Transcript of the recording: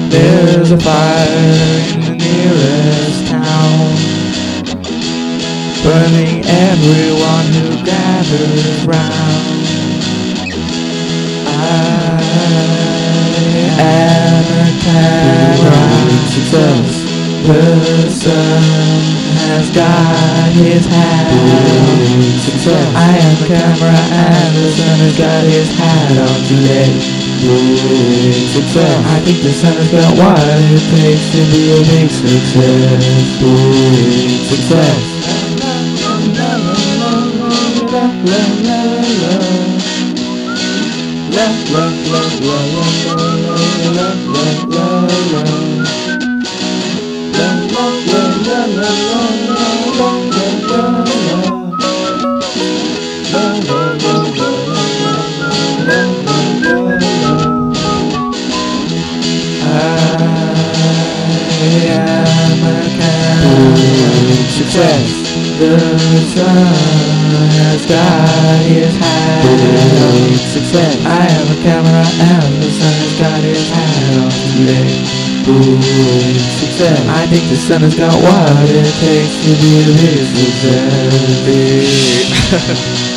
There's a fire in the nearest town, burning everyone who gathers round. I am a camera success. The sun has got his hat on. Success. I am a camera and the sun has got his hat on today. Success. I think the sun has got what it takes to be a big success. Success. Success. The sun has got his hat on. Success. I am a camera and the sun has got his hat on today. Success. I think the sun has got what it takes to be a big success.